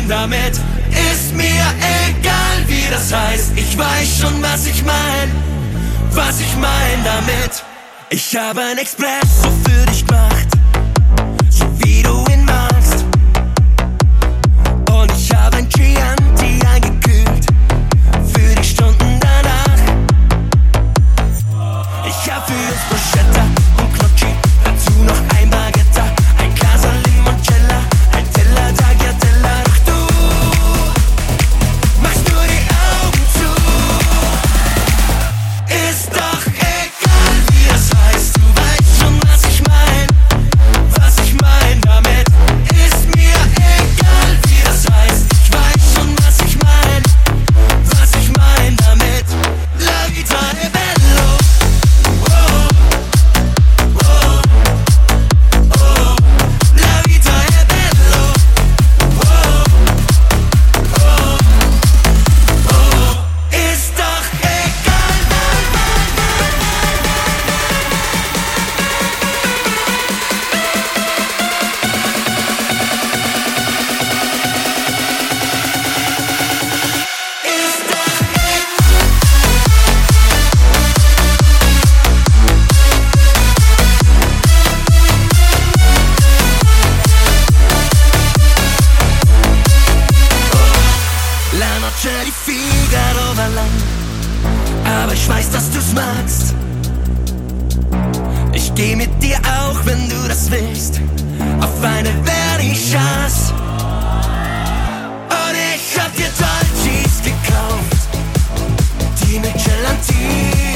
damit? Ist mir egal, wie das heißt. Ich weiß schon, was ich mein damit. Ich habe ein Espresso für dich gemacht, so wie du ihn magst. Und ich habe ein Chianti eingekühlt für die Stunden danach. Ich hab für uns Bruschetta und Gnocchi, dazu noch ein Baguette, ein Glas Limoncello, ein Teller Tagliatella. Doch du machst nur die Augen zu. Ist doch egal, wie das heißt. Du weißt schon, was ich mein damit. Ist mir egal, wie das heißt. Ich weiß schon, was ich mein damit. La vita è bello. Oh, oh, oh. La vita è bello. Oh, oh, oh. Ist doch egal. Ist doch La Noche di Figaro war lang, aber ich weiß, dass du's magst. Ich geh mit dir auch, wenn du das willst, auf eine Vernissage. Und ich hab dir Dolcis gekauft, die mit Gelatine.